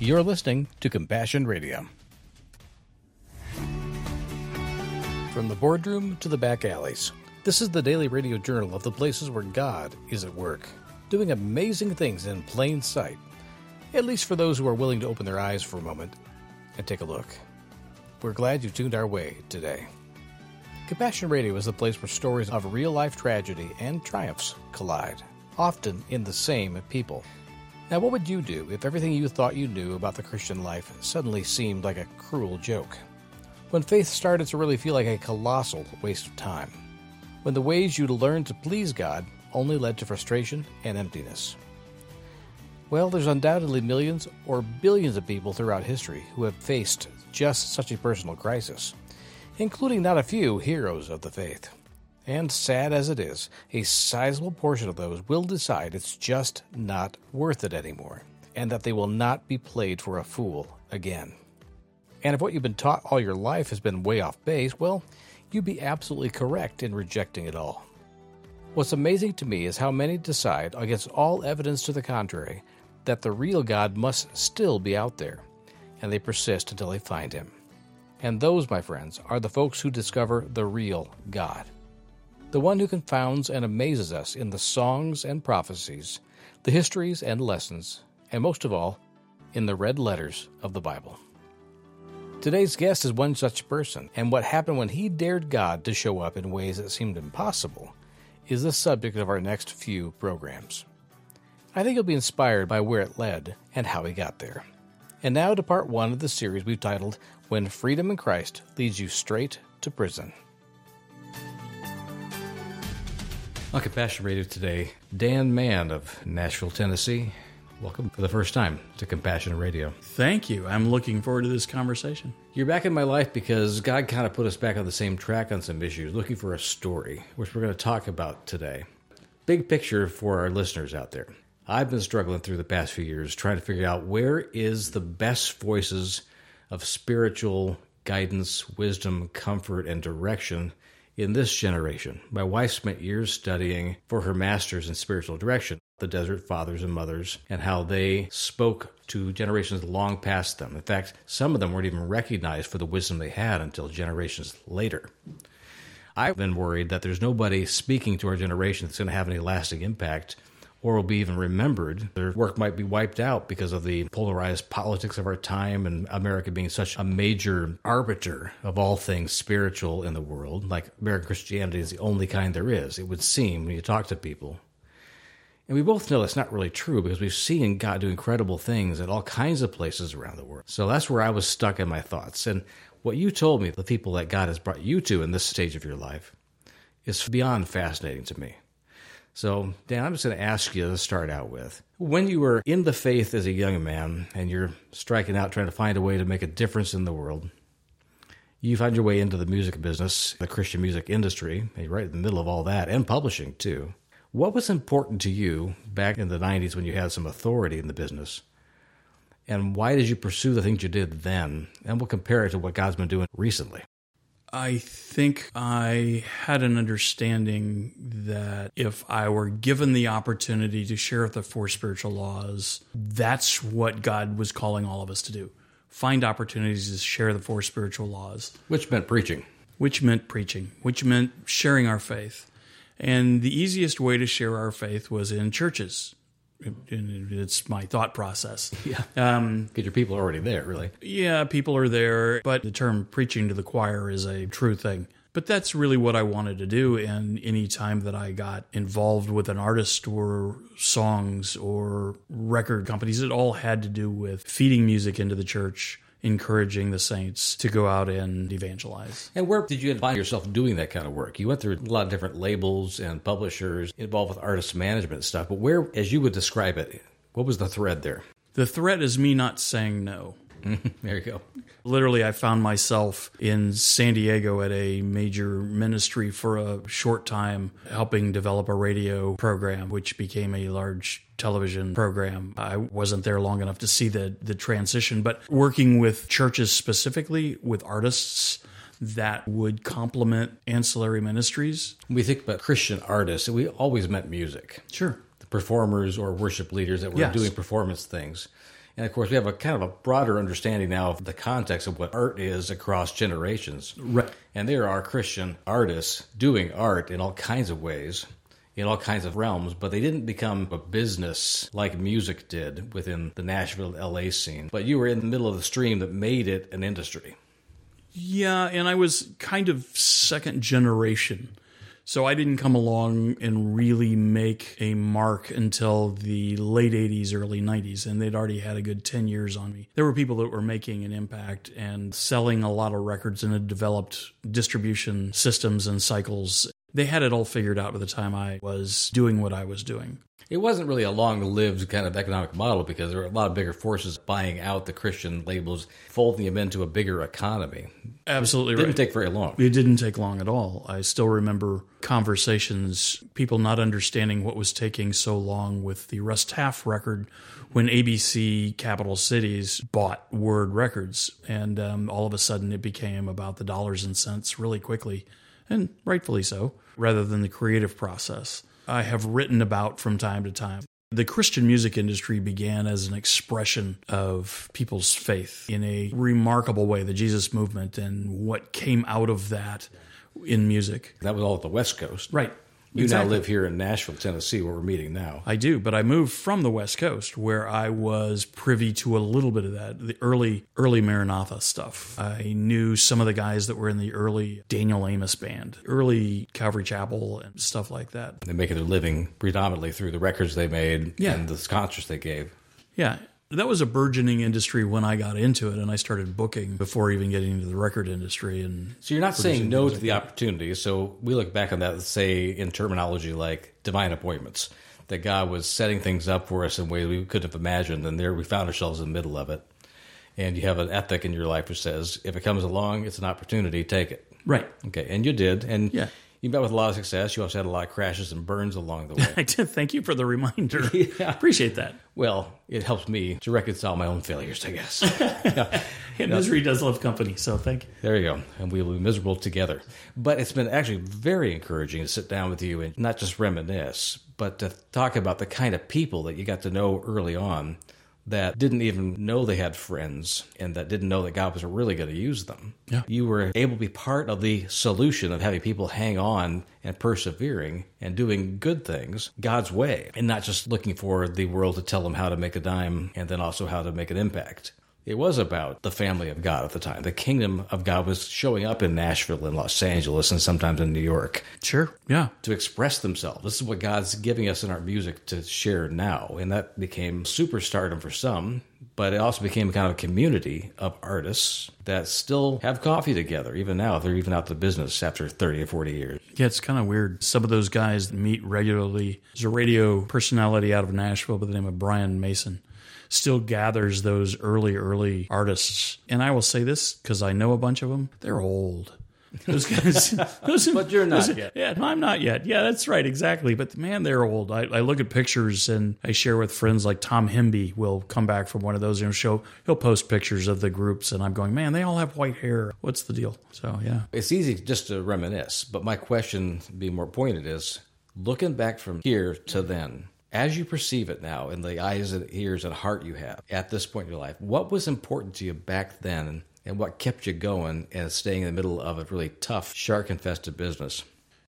You're listening to Compassion Radio. From the boardroom to the back alleys, this is the daily radio journal of the places where God is at work, doing amazing things in plain sight, at least for those who are willing to open their eyes for a moment and take a look. We're glad you tuned our way today. Compassion Radio is the place where stories of real-life tragedy and triumphs collide, often in the same people. Now, what would you do if everything you thought you knew about the Christian life suddenly seemed like a cruel joke? When faith started to really feel like a colossal waste of time? When the ways you'd learned to please God only led to frustration and emptiness? Well, there's undoubtedly millions or billions of people throughout history who have faced just such a personal crisis, including not a few heroes of the faith. And sad as it is, a sizable portion of those will decide it's just not worth it anymore, and that they will not be played for a fool again. And if what you've been taught all your life has been way off base, well, you'd be absolutely correct in rejecting it all. What's amazing to me is how many decide, against all evidence to the contrary, that the real God must still be out there, and they persist until they find him. And those, my friends, are the folks who discover the real God. The one who confounds and amazes us in the songs and prophecies, the histories and lessons, and most of all, in the red letters of the Bible. Today's guest is one such person, and what happened when he dared God to show up in ways that seemed impossible is the subject of our next few programs. I think you'll be inspired by where it led and how he got there. And now to part one of the series we've titled, When Freedom in Christ Leads You Straight to Prison. On Compassion Radio today, Dan Mann of Nashville, Tennessee. Welcome for the first time to Compassion Radio. Thank you. I'm looking forward to this conversation. You're back in my life because God kind of put us back on the same track on some issues, looking for a story, which we're going to talk about today. Big picture for our listeners out there. I've been struggling through the past few years trying to figure out where is the best voices of spiritual guidance, wisdom, comfort, and direction in this generation. My wife spent years studying for her master's in spiritual direction, the Desert Fathers and Mothers, and how they spoke to generations long past them. In fact, some of them weren't even recognized for the wisdom they had until generations later. I've been worried that there's nobody speaking to our generation that's going to have any lasting impact or will be even remembered. Their work might be wiped out because of the polarized politics of our time and America being such a major arbiter of all things spiritual in the world. Like American Christianity is the only kind there is, it would seem, when you talk to people. And we both know that's not really true because we've seen God do incredible things at all kinds of places around the world. So that's where I was stuck in my thoughts. And what you told me, the people that God has brought you to in this stage of your life, is beyond fascinating to me. So, Dan, I'm just going to ask you to start out with, when you were in the faith as a young man and you're striking out trying to find a way to make a difference in the world, you found your way into the music business, the Christian music industry, and you're right in the middle of all that, and publishing too. What was important to you back in the 90s when you had some authority in the business? And why did you pursue the things you did then? And we'll compare it to what God's been doing recently. I think I had an understanding that if I were given the opportunity to share the four spiritual laws, that's what God was calling all of us to do. Find opportunities to share the four spiritual laws. Which meant preaching. Which meant preaching. Which meant sharing our faith. And the easiest way to share our faith was in churches. It's my thought process. Yeah. Because your people are already there, really. Yeah, people are there, but the term preaching to the choir is a true thing. But that's really what I wanted to do, and any time that I got involved with an artist or songs or record companies, it all had to do with feeding music into the church, encouraging the saints to go out and evangelize. And where did you find yourself doing that kind of work? You went through a lot of different labels and publishers involved with artist management and stuff, but where, as you would describe it, what was the thread there? The thread is me not saying no. There you go. Literally, I found myself in San Diego at a major ministry for a short time, helping develop a radio program, which became a large television program. I wasn't there long enough to see the transition, but working with churches specifically, with artists that would complement ancillary ministries. When we think about Christian artists, we always meant music. Sure. The performers or worship leaders that were doing performance things. And of course, we have a kind of a broader understanding now of the context of what art is across generations. Right. And there are Christian artists doing art in all kinds of ways, in all kinds of realms, but they didn't become a business like music did within the Nashville, LA scene. But you were in the middle of the stream that made it an industry. Yeah, and I was kind of second generation. So I didn't come along and really make a mark until the late 80s, early 90s, and they'd already had a good 10 years on me. There were people that were making an impact and selling a lot of records and had developed distribution systems and cycles. They had it all figured out by the time I was doing what I was doing. It wasn't really a long-lived kind of economic model because there were a lot of bigger forces buying out the Christian labels, folding them into a bigger economy. Absolutely right. It didn't take very long. It didn't take long at all. I still remember conversations, people not understanding what was taking so long with the Russ Taff record when ABC Capital Cities bought Word Records. And all of a sudden it became about the dollars and cents really quickly, and rightfully so, rather than the creative process. I have written about from time to time. The Christian music industry began as an expression of people's faith in a remarkable way, the Jesus movement and what came out of that in music. That was all at the West Coast. Right. You Exactly. now live here in Nashville, Tennessee, where we're meeting now. I do, but I moved from the West Coast where I was privy to a little bit of that, the early Maranatha stuff. I knew some of the guys that were in the early Daniel Amos band, early Calvary Chapel and stuff like that. They make their living predominantly through the records they made Yeah. and the concerts they gave. Yeah. That was a burgeoning industry when I got into it, and I started booking before even getting into the record industry. And So you're not saying no to the opportunity. So we look back on that, say, in terminology like divine appointments, that God was setting things up for us in ways we couldn't have imagined, and there we found ourselves in the middle of it. And you have an ethic in your life which says, if it comes along, it's an opportunity, take it. Right. Okay, and you did, and Yeah. you met with a lot of success. You also had a lot of crashes and burns along the way. I did. Thank you for the reminder. Yeah. Appreciate that. Well, it helps me to reconcile my own failures, I guess. And misery does love company, so thank you. There you go. And we will be miserable together. But it's been actually very encouraging to sit down with you and not just reminisce, but to talk about the kind of people that you got to know early on that didn't even know they had friends and that didn't know that God was really going to use them. Yeah. You were able to be part of the solution of having people hang on and persevering and doing good things God's way and not just looking for the world to tell them how to make a dime and then also how to make an impact. It was about the family of God at the time. The kingdom of God was showing up in Nashville and Los Angeles and sometimes in New York Sure. Yeah. to express themselves. This is what God's giving us in our music to share now. And that became superstardom for some, but it also became kind of a community of artists that still have coffee together. Even now, they're even out to business after 30 or 40 years. Yeah, it's kind of weird. Some of those guys meet regularly. There's a radio personality out of Nashville by the name of Brian Mason. Still gathers those early artists. And I will say this because I know a bunch of them. They're old. Those guys. But you're not yet. Yeah, no, I'm not yet. Yeah, that's right. Exactly. But man, they're old. I look at pictures and I share with friends like Tom Hemby will come back from one of those and he'll post pictures of the groups. And I'm going, man, they all have white hair. What's the deal? So, yeah. It's easy just to reminisce. But my question, being more pointed, is looking back from here to then, as you perceive it now in the eyes and ears and heart you have at this point in your life, what was important to you back then and what kept you going and staying in the middle of a really tough, shark-infested business?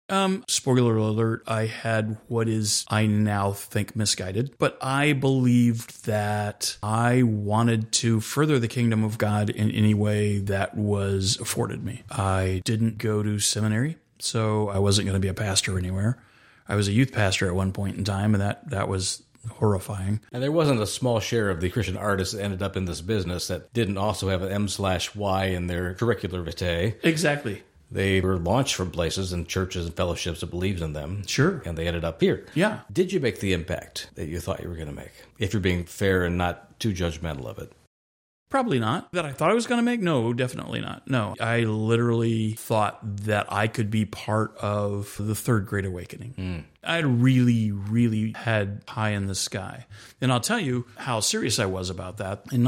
Spoiler alert, I had what is, I now think, misguided, but I believed that I wanted to further the kingdom of God in any way that was afforded me. I didn't go to seminary, so I wasn't going to be a pastor anywhere. I was a youth pastor at one point in time, and that was horrifying. And there wasn't a small share of the Christian artists that ended up in this business that didn't also have an M/Y in their curricular vitae. Exactly. They were launched from places and churches and fellowships that believed in them. Sure. And they ended up here. Yeah. Did you make the impact that you thought you were going to make? If you're being fair and not too judgmental of it. Probably not. That I thought I was going to make? No, definitely not. No, I literally thought that I could be part of the Third Great Awakening. I really had pie in the sky. And I'll tell you how serious I was about that. In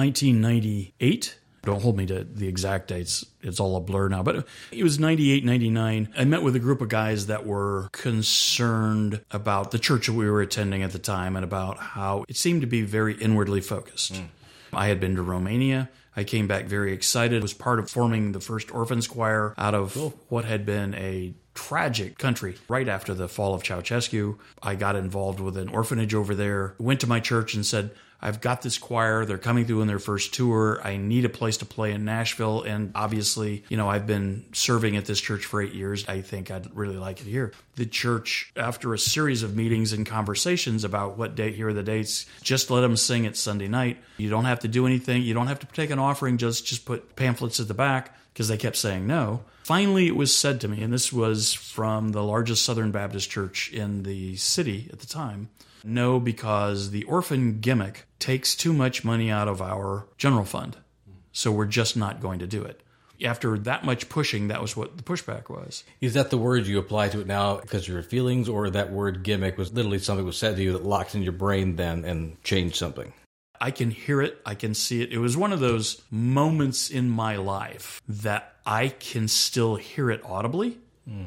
1998, don't hold me to the exact dates, it's all a blur now, but it was 98, 99. I met with a group of guys that were concerned about the church that we were attending at the time and about how it seemed to be very inwardly focused. I had been to Romania. I came back very excited. Was part of forming the first orphans choir out of what had been a tragic country. Right after the fall of Ceausescu, I got involved with an orphanage over there, went to my church and said, I've got this choir. They're coming through on their first tour. I need a place to play in Nashville. And obviously, I've been serving at this church for 8 years. I think I'd really like it here. The church, after a series of meetings and conversations about what date, here are the dates, just let them sing it Sunday night. You don't have to do anything. You don't have to take an offering. Just put pamphlets at the back, because they kept saying no. Finally, it was said to me, and this was from the largest Southern Baptist church in the city at the time, no, because the orphan gimmick takes too much money out of our general fund. So we're just not going to do it. After that much pushing, that was what the pushback was. Is that the word you apply to it now because of your feelings, or that word gimmick was literally something was said to you that locked in your brain then and changed something? I can hear it. I can see it. It was one of those moments in my life that I can still hear it audibly,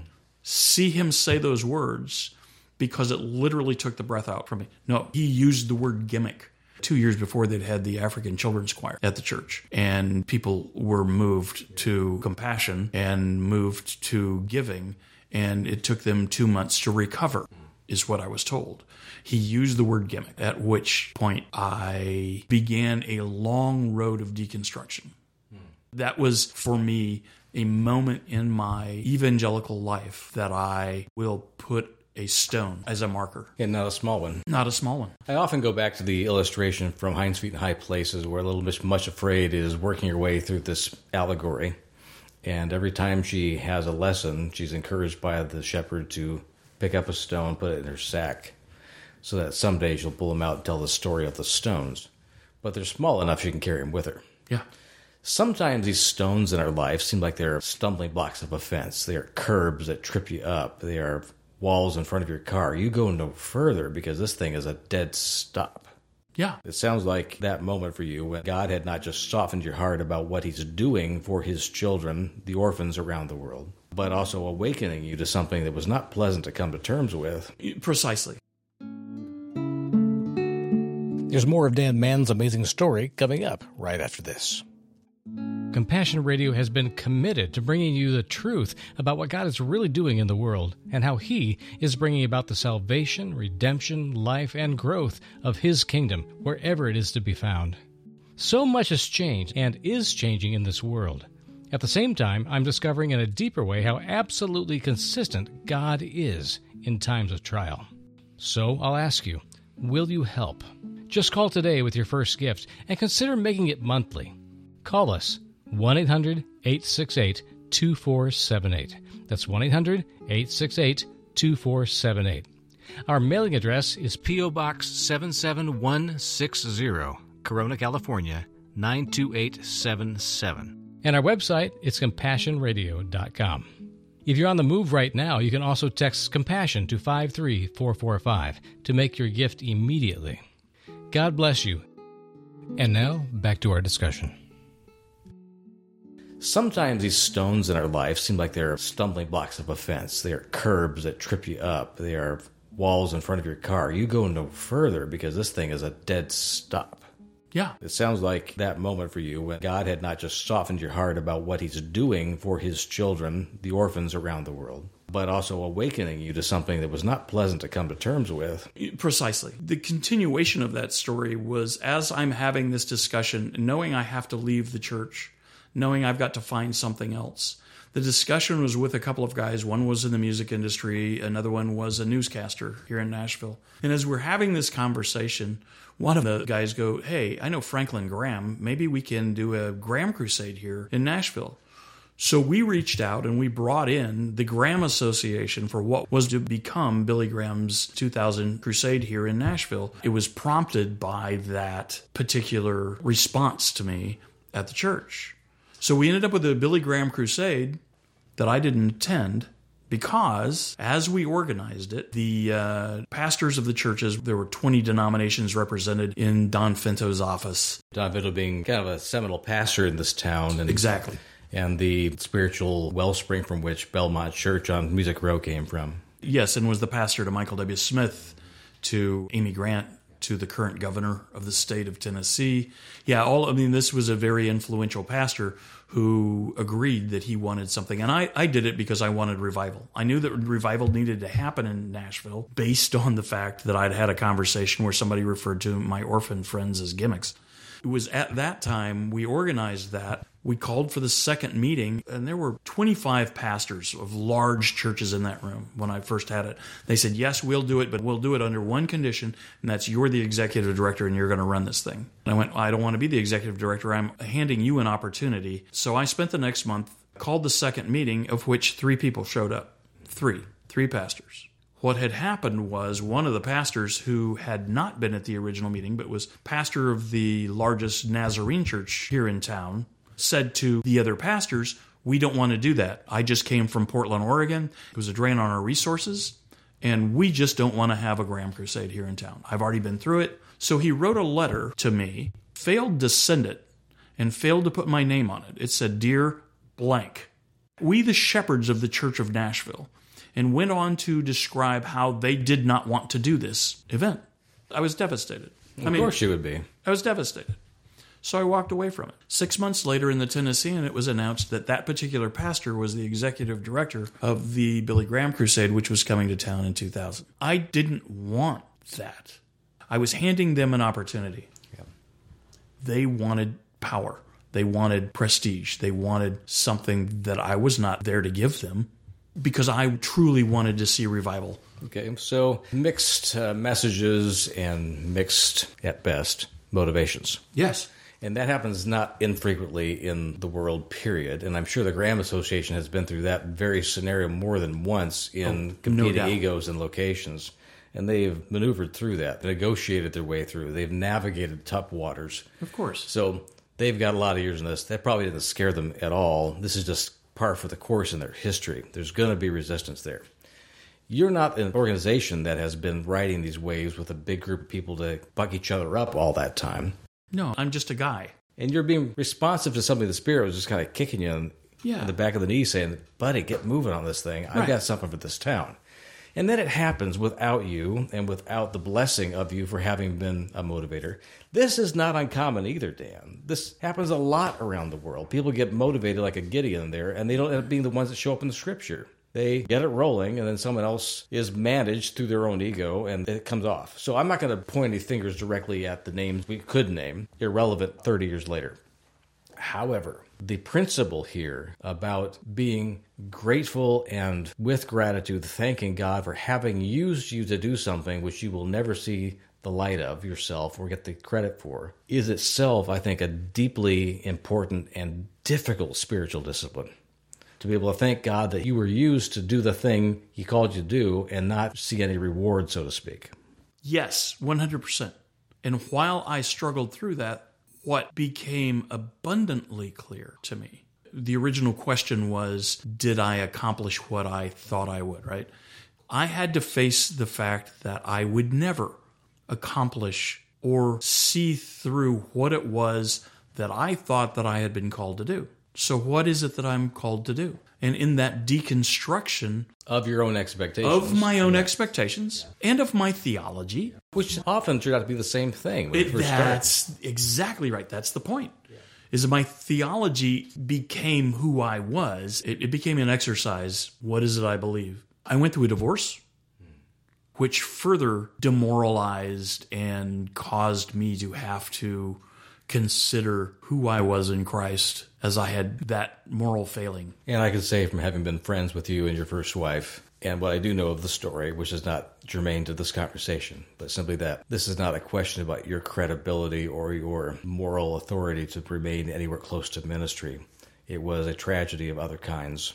see him say those words, because it literally took the breath out from me. No, he used the word gimmick. 2 years before, they'd had the African Children's Choir at the church, and people were moved to compassion and moved to giving, and it took them 2 months to recover, is what I was told. He used the word gimmick, at which point I began a long road of deconstruction. That was, for me, a moment in my evangelical life that I will put a stone as a marker. And not a small one. Not a small one. I often go back to the illustration from Hinds Feet in High Places, where Little Miss Much Afraid is working her way through this allegory. And every time she has a lesson, she's encouraged by the shepherd to pick up a stone, put it in her sack, so that someday she'll pull them out and tell the story of the stones. But they're small enough she can carry them with her. Yeah. Sometimes these stones in our life seem like they're stumbling blocks of offense. They are curbs that trip you up. They are walls in front of your car. You go no further because this thing is a dead stop. Yeah. It sounds like that moment for you when God had not just softened your heart about what he's doing for his children, the orphans around the world, but also awakening you to something that was not pleasant to come to terms with. Precisely. There's more of Dan Mann's amazing story coming up right after this. Compassion Radio has been committed to bringing you the truth about what God is really doing in the world and how He is bringing about the salvation, redemption, life, and growth of His kingdom wherever it is to be found. So much has changed and is changing in this world. At the same time, I'm discovering in a deeper way how absolutely consistent God is in times of trial. So I'll ask you, will you help? Just call today with your first gift and consider making it monthly. Call us 1-800-868-2478. That's 1-800-868-2478. Our mailing address is P.O. Box 77160, Corona, California, 92877. And our website is CompassionRadio.com. If you're on the move right now, you can also text Compassion to 53445 to make your gift immediately. God bless you. And now, back to our discussion. Sometimes these stones in our life seem like they're stumbling blocks of offense. They are curbs that trip you up. They are walls in front of your car. You go no further because this thing is a dead stop. Yeah. It sounds like that moment for you when God had not just softened your heart about what he's doing for his children, the orphans around the world, but also awakening you to something that was not pleasant to come to terms with. Precisely. The continuation of that story was, as I'm having this discussion, knowing I have to leave the church, knowing I've got to find something else. The discussion was with a couple of guys. One was in the music industry. Another one was a newscaster here in Nashville. And as we're having this conversation, one of the guys go, hey, I know Franklin Graham. Maybe we can do a Graham Crusade here in Nashville. So we reached out and we brought in the Graham Association for what was to become Billy Graham's 2000 Crusade here in Nashville. It was prompted by that particular response to me at the church. So we ended up with a Billy Graham Crusade that I didn't attend because, as we organized it, the pastors of the churches, there were 20 denominations represented in Don Finto's office. Don Finto being kind of a seminal pastor in this town. And exactly. And the spiritual wellspring from which Belmont Church on Music Row came from. Yes, and was the pastor to Michael W. Smith, to Amy Grant, to the current governor of the state of Tennessee. This was a very influential pastor who agreed that he wanted something. And I did it because I wanted revival. I knew that revival needed to happen in Nashville based on the fact that I'd had a conversation where somebody referred to my orphan friends as gimmicks. It was at that time we organized that. We called for the second meeting, and there were 25 pastors of large churches in that room when I first had it. They said, yes, we'll do it, but we'll do it under one condition, and that's you're the executive director and you're going to run this thing. And I went, I don't want to be the executive director. I'm handing you an opportunity. So I spent the next month, called the second meeting, of which 3 people showed up. Three pastors. What had happened was one of the pastors who had not been at the original meeting, but was pastor of the largest Nazarene church here in town, said to the other pastors, we don't want to do that. I just came from Portland, Oregon. It was a drain on our resources, and we just don't want to have a Graham Crusade here in town. I've already been through it. So he wrote a letter to me, failed to send it, and failed to put my name on it. It said, Dear blank, we the shepherds of the Church of Nashville, and went on to describe how they did not want to do this event. I was devastated. Of course you would be. I was devastated. So I walked away from it. 6 months later in the Tennessean, it was announced that that particular pastor was the executive director of the Billy Graham Crusade, which was coming to town in 2000. I didn't want that. I was handing them an opportunity. Yeah. They wanted power. They wanted prestige. They wanted something that I was not there to give them because I truly wanted to see revival. Okay, so mixed messages and mixed, at best, motivations. Yes. And that happens not infrequently in the world, period. And I'm sure the Graham Association has been through that very scenario more than once in competing egos and locations. And they've maneuvered through that, negotiated their way through. They've navigated tough waters. Of course. So they've got a lot of years in this. That probably didn't scare them at all. This is just par for the course in their history. There's going to be resistance there. You're not an organization that has been riding these waves with a big group of people to buck each other up all that time. No, I'm just a guy. And you're being responsive to something the Spirit was just kind of kicking you in the back of the knee saying, buddy, get moving on this thing. I've got something for this town. And then it happens without you and without the blessing of you for having been a motivator. This is not uncommon either, Dan. This happens a lot around the world. People get motivated like a Gideon there, and they don't end up being the ones that show up in the Scripture. They get it rolling, and then someone else is managed through their own ego, and it comes off. So I'm not going to point any fingers directly at the names we could name, irrelevant 30 years later. However, the principle here about being grateful and with gratitude, thanking God for having used you to do something which you will never see the light of yourself or get the credit for, is itself, I think, a deeply important and difficult spiritual discipline. To be able to thank God that you were used to do the thing He called you to do and not see any reward, so to speak. Yes, 100%. And while I struggled through that, what became abundantly clear to me, the original question was, did I accomplish what I thought I would, right? I had to face the fact that I would never accomplish or see through what it was that I thought that I had been called to do. So what is it that I'm called to do? And in that deconstruction of your own expectations, of my own expectations, and of my theology, which often turned out to be the same thing. That's exactly right. That's the point. Is that my theology became who I was. It became an exercise. What is it I believe? I went through a divorce, which further demoralized and caused me to have to consider who I was in Christ as I had that moral failing. And I can say from having been friends with you and your first wife, and what I do know of the story, which is not germane to this conversation, but simply that this is not a question about your credibility or your moral authority to remain anywhere close to ministry. It was a tragedy of other kinds.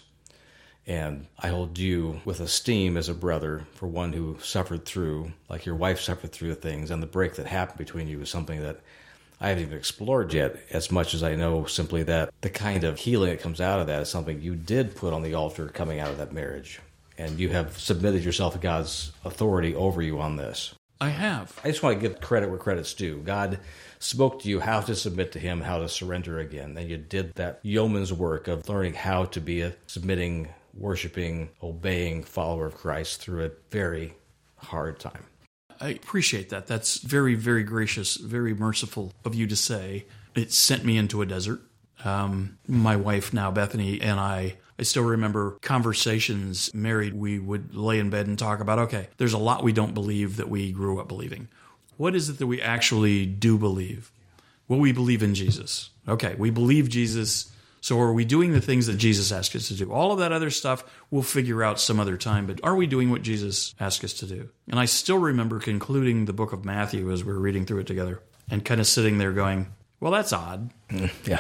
And I hold you with esteem as a brother for one who suffered through, like your wife suffered through things, and the break that happened between you is something that I haven't even explored yet, as much as I know simply that the kind of healing that comes out of that is something you did put on the altar coming out of that marriage. And you have submitted yourself to God's authority over you on this. I have. I just want to give credit where credit's due. God spoke to you how to submit to Him, how to surrender again. And you did that yeoman's work of learning how to be a submitting, worshiping, obeying follower of Christ through a very hard time. I appreciate that. That's very, very gracious, very merciful of you to say. It sent me into a desert. My wife now, Bethany, and I still remember conversations married. We would lay in bed and talk about, okay, there's a lot we don't believe that we grew up believing. What is it that we actually do believe? Well, we believe in Jesus. Okay, we believe Jesus. So are we doing the things that Jesus asked us to do? All of that other stuff we'll figure out some other time, but are we doing what Jesus asked us to do? And I still remember concluding the book of Matthew as we were reading through it together and kind of sitting there going, well, that's odd. Yeah.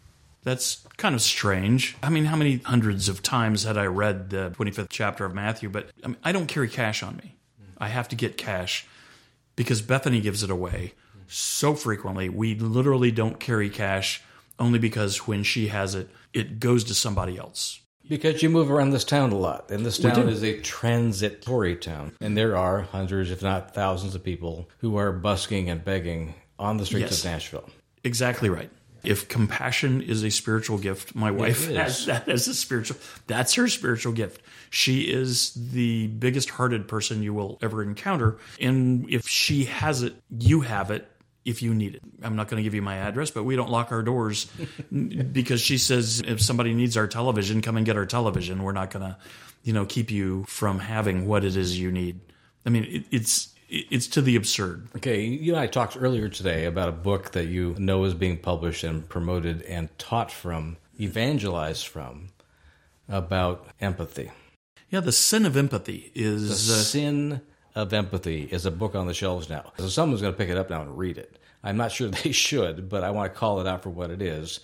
That's kind of strange. I mean, how many hundreds of times had I read the 25th chapter of Matthew? But I don't carry cash on me. I have to get cash because Bethany gives it away so frequently. We literally don't carry cash only because when she has it, it goes to somebody else. Because you move around this town a lot, and this town is a transitory town. And there are hundreds, if not thousands of people who are busking and begging on the streets of Nashville. Exactly right. If compassion is a spiritual gift, my wife has that as a spiritual. That's her spiritual gift. She is the biggest hearted person you will ever encounter. And if she has it, you have it if you need it. I'm not going to give you my address, but we don't lock our doors because she says if somebody needs our television, come and get our television. We're not going to, keep you from having what it is you need. I mean, it's to the absurd. Okay, you and I talked earlier today about a book that you know is being published and promoted and taught from, evangelized from, about empathy. Yeah, The Sin of Empathy is... The Sin of Empathy is a book on the shelves now. So someone's going to pick it up now and read it. I'm not sure they should, but I want to call it out for what it is.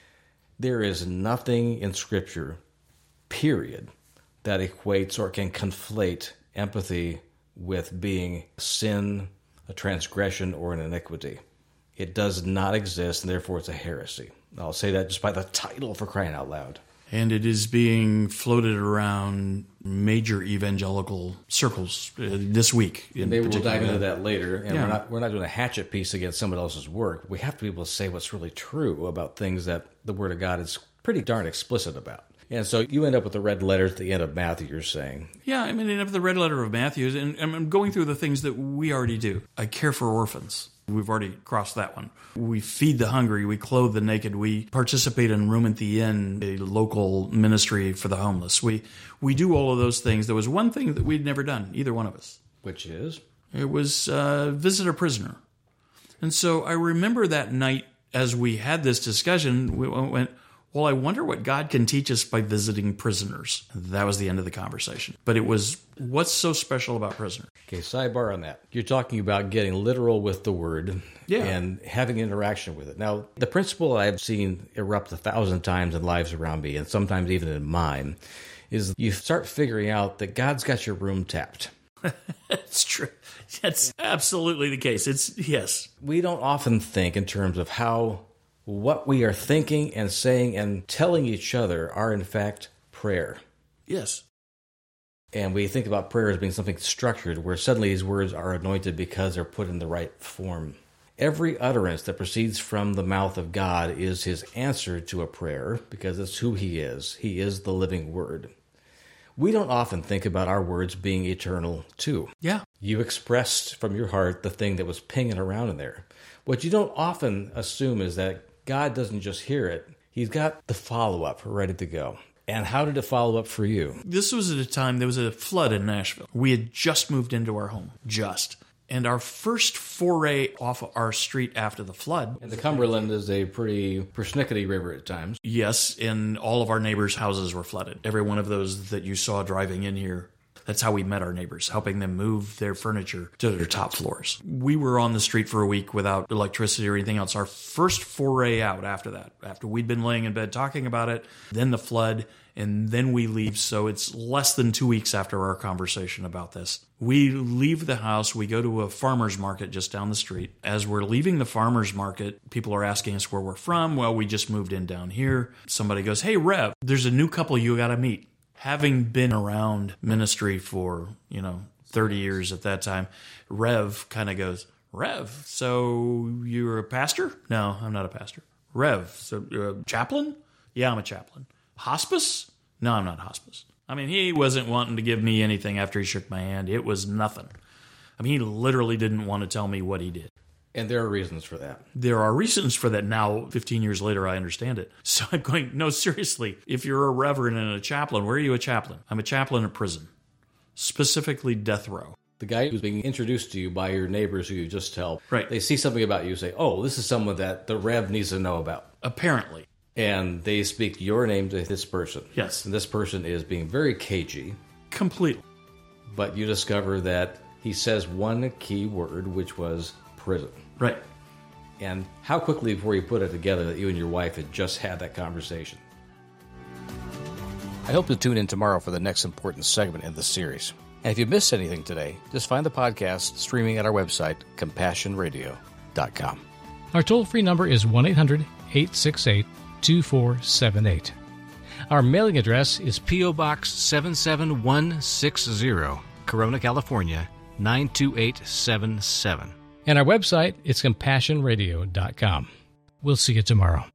There is nothing in Scripture, period, that equates or can conflate empathy with being sin, a transgression, or an iniquity. It does not exist, and therefore it's a heresy. I'll say that just by the title, for crying out loud. And it is being floated around major evangelical circles this week. Maybe we'll dive into that later. And we're not doing a hatchet piece against someone else's work. We have to be able to say what's really true about things that the Word of God is pretty darn explicit about. And so you end up with the red letters at the end of Matthew, you're saying. Yeah, I mean, end up with the red letter of Matthew, and I'm going through the things that we already do. I care for orphans. We've already crossed that one. We feed the hungry. We clothe the naked. We participate in Room at the Inn, a local ministry for the homeless. We do all of those things. There was one thing that we'd never done, either one of us. Which is? It was visit a prisoner. And so I remember that night as we had this discussion, we went, well, I wonder what God can teach us by visiting prisoners. That was the end of the conversation. But it was, what's so special about prisoners? Okay, sidebar on that. You're talking about getting literal with the word and having interaction with it. Now, the principle I've seen erupt 1,000 times in lives around me, and sometimes even in mine, is you start figuring out that God's got your room tapped. It's true. That's absolutely the case. Yes. We don't often think in terms of how what we are thinking and saying and telling each other are, in fact, prayer. Yes. And we think about prayer as being something structured, where suddenly these words are anointed because they're put in the right form. Every utterance that proceeds from the mouth of God is his answer to a prayer, because it's who he is. He is the living word. We don't often think about our words being eternal, too. Yeah. You expressed from your heart the thing that was pinging around in there. What you don't often assume is that God doesn't just hear it. He's got the follow-up ready to go. And how did it follow up for you? This was at a time there was a flood in Nashville. We had just moved into our home. And our first foray off of our street after the flood. And the Cumberland is a pretty persnickety river at times. Yes, and all of our neighbors' houses were flooded. Every one of those that you saw driving in here. That's how we met our neighbors, helping them move their furniture to their top floors. We were on the street for a week without electricity or anything else. Our first foray out after that, after we'd been laying in bed talking about it, then the flood, and then we leave. So it's less than 2 weeks after our conversation about this. We leave the house. We go to a farmer's market just down the street. As we're leaving the farmer's market, people are asking us where we're from. Well, we just moved in down here. Somebody goes, hey, Rev, there's a new couple you got to meet. Having been around ministry for, 30 years at that time, Rev kind of goes, Rev, so you're a pastor? No, I'm not a pastor. Rev, so you're a chaplain? Yeah, I'm a chaplain. Hospice? No, I'm not hospice. I mean, he wasn't wanting to give me anything after he shook my hand. It was nothing. I mean, he literally didn't want to tell me what he did. And there are reasons for that. There are reasons for that. Now, 15 years later, I understand it. So I'm going, no, seriously, if you're a reverend and a chaplain, where are you a chaplain? I'm a chaplain at prison, specifically death row. The guy who's being introduced to you by your neighbors who you just helped, right. They see something about you, say, oh, this is someone that the Rev needs to know about. Apparently. And they speak your name to this person. Yes. And this person is being very cagey. Completely. But you discover that he says one key word, which was prison. Right. And how quickly before you put it together that you and your wife had just had that conversation? I hope to tune in tomorrow for the next important segment in the series. And if you missed anything today, just find the podcast streaming at our website, CompassionRadio.com. Our toll-free number is 1-800-868-2478. Our mailing address is P.O. Box 77160, Corona, California, 92877. And our website is CompassionRadio.com. We'll see you tomorrow.